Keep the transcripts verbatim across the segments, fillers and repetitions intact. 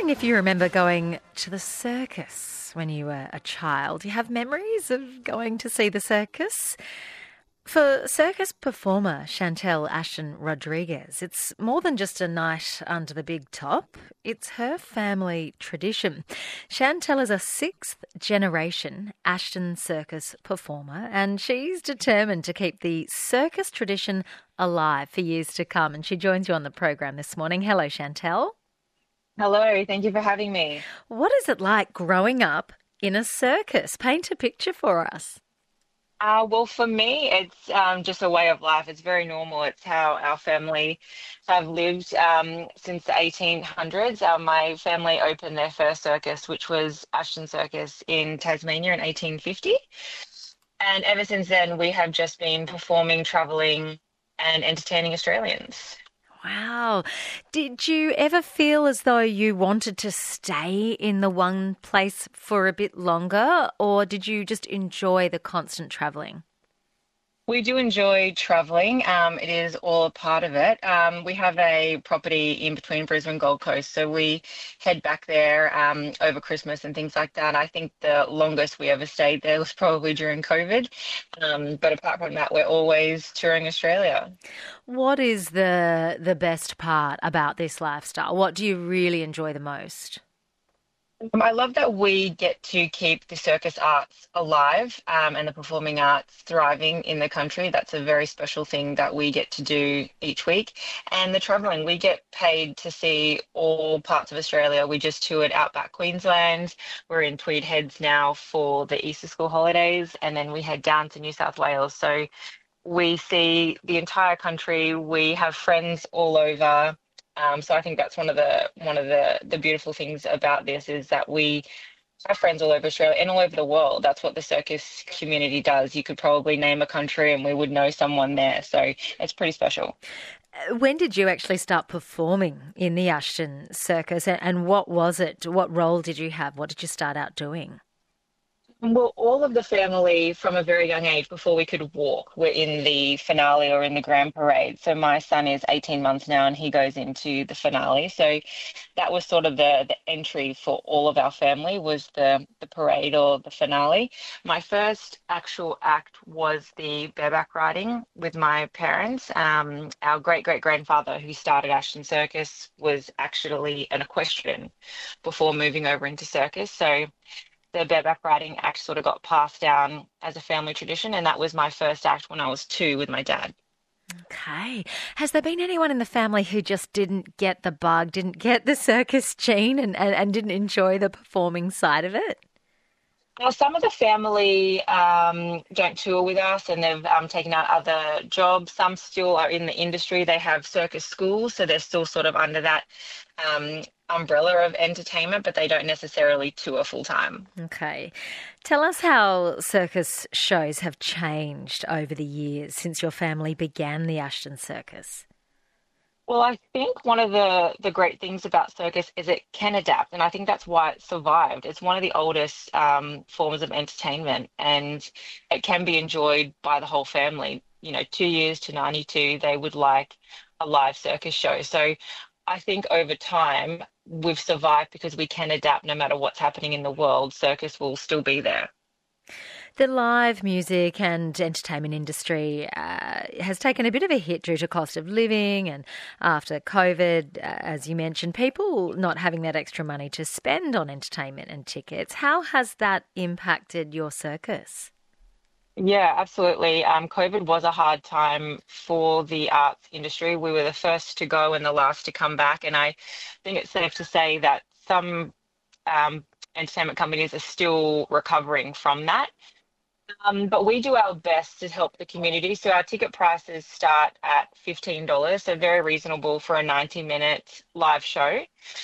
wondering if you remember going to the circus when you were a child. Do you have memories of going to see the circus? For circus performer Chantel Ashton Rodriguez, it's more than just a night under the big top. It's her family tradition. Chantel is a sixth generation Ashton circus performer, and she's determined to keep the circus tradition alive for years to come. And she joins you on the program this morning. Hello, Chantel. Hello, thank you for having me. What is it like growing up in a circus? Paint a picture for us. Uh, well, for me, it's um, just a way of life. It's very normal. It's how our family have lived um, since the eighteen hundreds. Uh, my family opened their first circus, which was Ashton Circus in Tasmania in eighteen fifty. And ever since then, we have just been performing, travelling, and entertaining Australians. Wow. Did you ever feel as though you wanted to stay in the one place for a bit longer, or did you just enjoy the constant travelling? We do enjoy travelling. Um, it is all a part of it. Um, we have a property in between Brisbane and Gold Coast, so we head back there um, over Christmas and things like that. I think the longest we ever stayed there was probably during COVID. Um, but apart from that, we're always touring Australia. What is the the best part about this lifestyle? What do you really enjoy the most? Um, I love that we get to keep the circus arts alive um, and the performing arts thriving in the country. That's a very special thing that we get to do each week. And the travelling, we get paid to see all parts of Australia. We just toured Outback Queensland. We're in Tweed Heads now for the Easter school holidays, and then we head down to New South Wales. So we see the entire country. We have friends all over. Um, so I think that's one of the one of the, the beautiful things about this is that we have friends all over Australia and all over the world. That's what the circus community does. You could probably name a country and we would know someone there. So it's pretty special. When did you actually start performing in the Ashton Circus, and what was it? What role did you have? What did you start out doing? Well, all of the family from a very young age, before we could walk, were in the finale or in the grand parade. So my son is eighteen months now and he goes into the finale. So that was sort of the, the entry for all of our family was the, the parade or the finale. My first actual act was the bareback riding with my parents. Um, our great-great-grandfather who started Ashton Circus was actually an equestrian before moving over into circus. So the bareback riding act sort of got passed down as a family tradition, and that was my first act when I was two with my dad. Okay. Has there been anyone in the family who just didn't get the bug, didn't get the circus gene and, and, and didn't enjoy the performing side of it? Well, some of the family um, don't tour with us and they've um, taken out other jobs. Some still are in the industry. They have circus schools, so they're still sort of under that um, umbrella of entertainment, but they don't necessarily tour full time. Okay. Tell us how circus shows have changed over the years since your family began the Ashton Circus. Well, I think one of the, the great things about circus is it can adapt, and I think that's why it survived. It's one of the oldest um, forms of entertainment, and it can be enjoyed by the whole family. You know, two years to ninety-two, they would like a live circus show. So I think over time, we've survived because we can adapt no matter what's happening in the world. Circus will still be there. The live music and entertainment industry uh, has taken a bit of a hit due to cost of living and after COVID, uh, as you mentioned, people not having that extra money to spend on entertainment and tickets. How has that impacted your circus? Yeah, absolutely. Um, COVID was a hard time for the arts industry. We were the first to go and the last to come back. And I think it's safe to say that some um, entertainment companies are still recovering from that. Um, but we do our best to help the community. So our ticket prices start at fifteen dollars, so very reasonable for a ninety minute live show.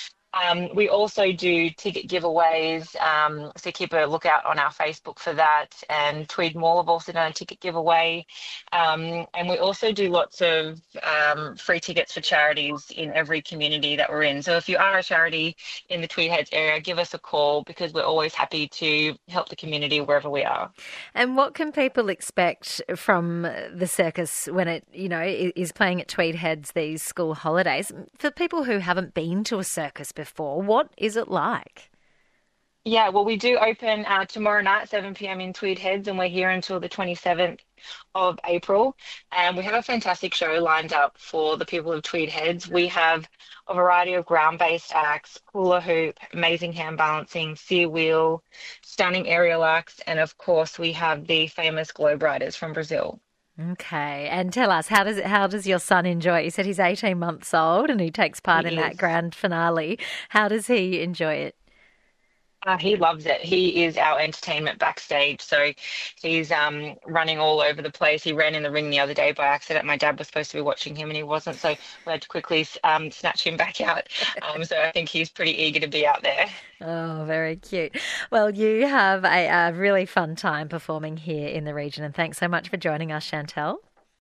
Um, we also do ticket giveaways, um, so keep a lookout on our Facebook for that. And Tweed Mall have also done a ticket giveaway. Um, and we also do lots of um, free tickets for charities in every community that we're in. So if you are a charity in the Tweed Heads area, give us a call because we're always happy to help the community wherever we are. And what can people expect from the circus when it, you know, is playing at Tweed Heads these school holidays? For people who haven't been to a circus before, before. What is it like? Yeah, well, we do open uh, tomorrow night, seven p m in Tweed Heads, and we're here until the twenty-seventh of April. And we have a fantastic show lined up for the people of Tweed Heads. We have a variety of ground-based acts, hula hoop, amazing hand balancing, sear wheel, stunning aerial acts, and of course, we have the famous Globe Riders from Brazil. Okay, and tell us, how does it, how does your son enjoy it? You said he's eighteen months old and he takes part in He that is. grand finale. How does he enjoy it? Uh, he loves it. He is our entertainment backstage. So he's um, running all over the place. He ran in the ring the other day by accident. My dad was supposed to be watching him and he wasn't. So we had to quickly um, snatch him back out. Um, so I think he's pretty eager to be out there. Oh, very cute. Well, you have a, a really fun time performing here in the region, and thanks so much for joining us, Chantel.